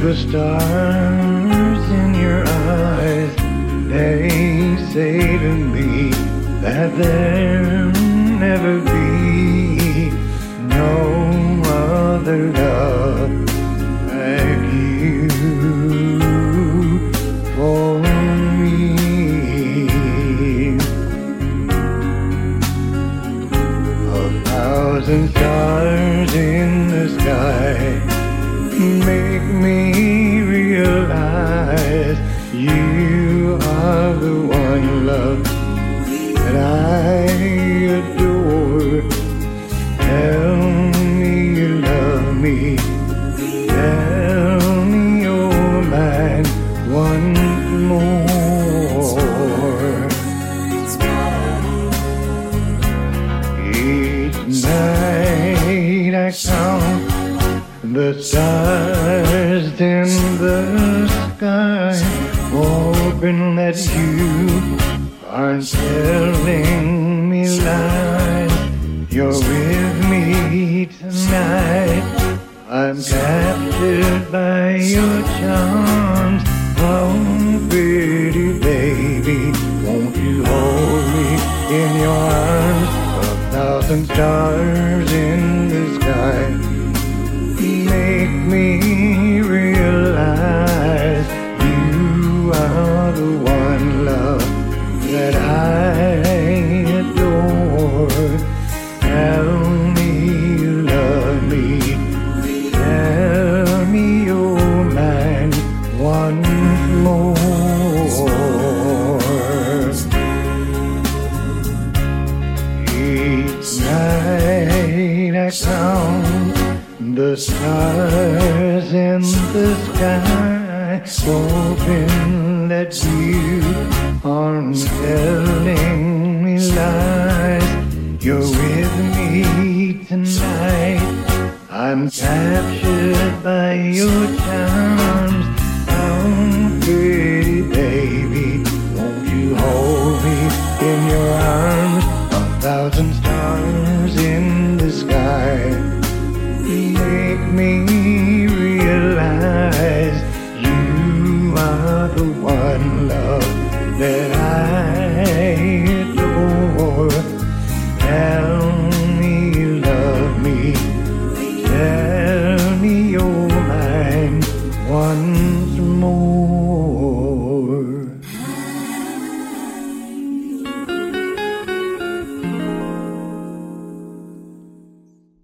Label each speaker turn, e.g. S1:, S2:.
S1: the stars in your eyes, they say to me that there'll never be no other love like you for me. A thousand stars in the sky make me realize you are the one love that I adore. Tell me you love me, tell me you're mine once more. Each night I count the stars in the sky, hoping that you aren't telling me lies. You're with me tonight, I'm captured by your charms. Oh, pretty baby, won't you hold me in your arms? A thousand stars in the sky make me realize you are the one love that I adore. Tell me you love me, tell me you're mine once more. Each night I count the stars in the sky, hoping that you aren't telling me lies. You're with me tonight, I'm captured by your charms. Oh, pretty baby, won't you hold me in your arms? A thousand stars in the sky make me realize you are the one love that I adore. Tell me you love me, tell me you're mine once more.